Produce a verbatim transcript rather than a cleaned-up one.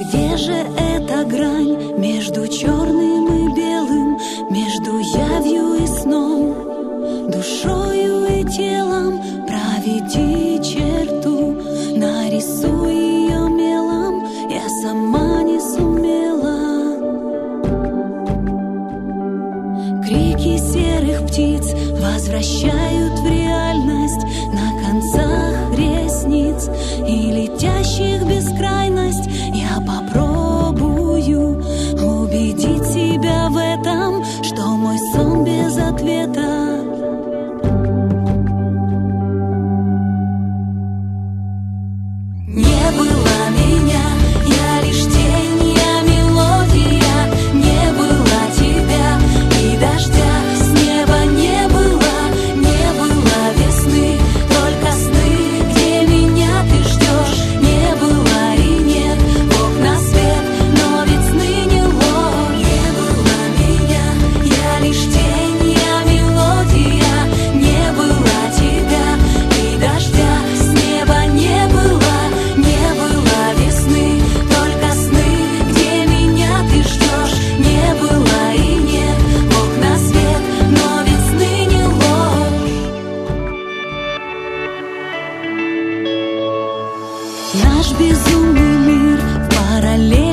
Где же эта грань между черным и белым, между явью и сном, душою и телом? Проведи черту, нарисуй ее мелом, я сама не сумела. Крики серых птиц возвращают в реальность на концах ресниц и летящих в бескрайность. Я попробую убедить себя в этом, что мой сон без ответа. Не было меня, я лишь тень, я мелодия. Не было тебя и дождя, с неба не было, не было весны, только сны, где меня ты ждешь. Не было и нет в окна свет, но ведь сны не ложь. Не было меня, я лишь тень, я мелодия. Не было тебя и дождя, с неба не было, не было весны, только сны, где меня ты ждешь. Не было и нет в окна свет, но ведь сны не ложь. Наш безумный мир в параллели